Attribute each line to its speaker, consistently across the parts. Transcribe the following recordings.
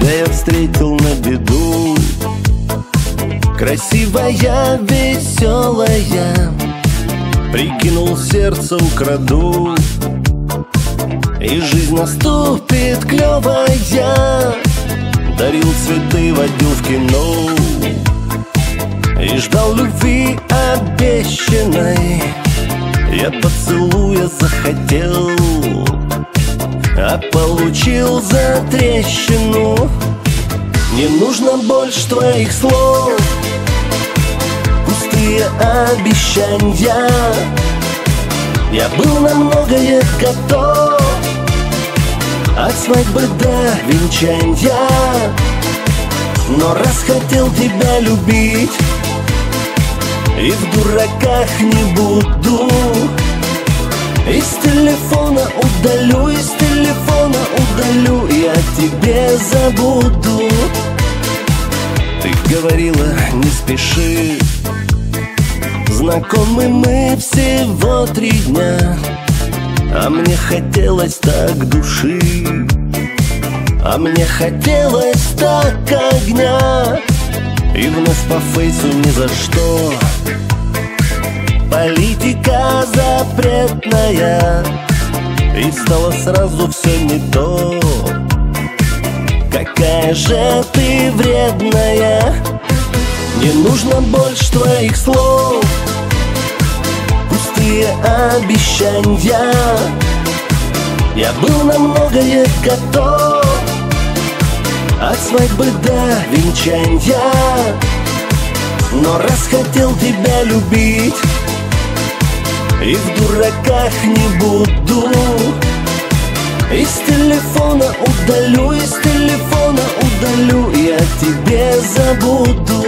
Speaker 1: Тебя я встретил на беду. Красивая, веселая, прикинул, сердце украду, и жизнь наступит клевая. Дарил цветы, водил в кино и ждал любви обещанной. Я поцелуя захотел, а получил затрещину. Не нужно больше твоих слов, пустые обещания. Я был на многое готов, от свадьбы до венчания. Но раз хотел тебя любить, и в дураках не буду. Из телефона удалю, из телефона удалю, и о тебе забуду. Ты говорила, не спеши, знакомы мы всего 3 дня, а мне хотелось так души, а мне хотелось так огня. И вновь по фейсу ни за что, политика запретная, и стало сразу все не то. Какая же ты вредная. Не нужно больше твоих слов, пустые обещания. Я был на многое готов, от свадьбы до венчания. Но раз хотел тебя любить, и в дураках не буду. Из телефона удалю, из телефона удалю, и о тебе забуду.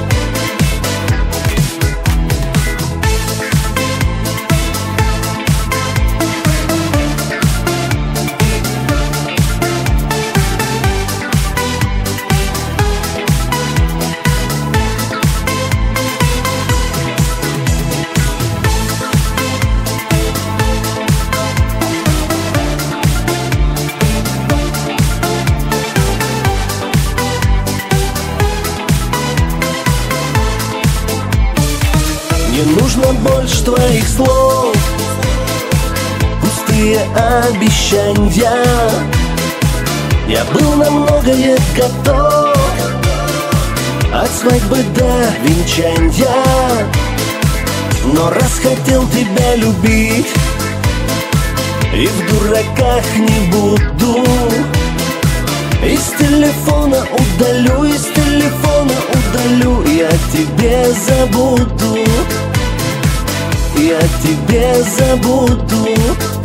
Speaker 1: Не нужно больше твоих слов, пустые обещания. Я был на многое готов, от свадьбы до венчания. Но раз хотел тебя любить, и в дураках не буду. Из телефона удалю, из телефона удалю, и о тебе забуду, и о тебе забуду.